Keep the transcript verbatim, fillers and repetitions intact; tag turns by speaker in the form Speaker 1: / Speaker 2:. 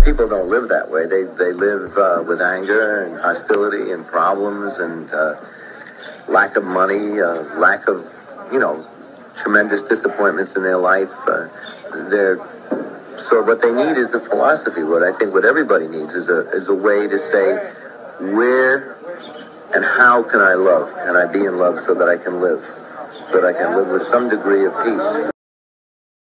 Speaker 1: people don't live that way. They they live uh, with anger and hostility and problems and uh, lack of money, uh, lack of, you know, tremendous disappointments in their life. Uh, they're so what they need is a philosophy. What I think what everybody needs is a is a way to say, where and how can I love? Can I be in love so that I can live, so that I can live with some degree of peace?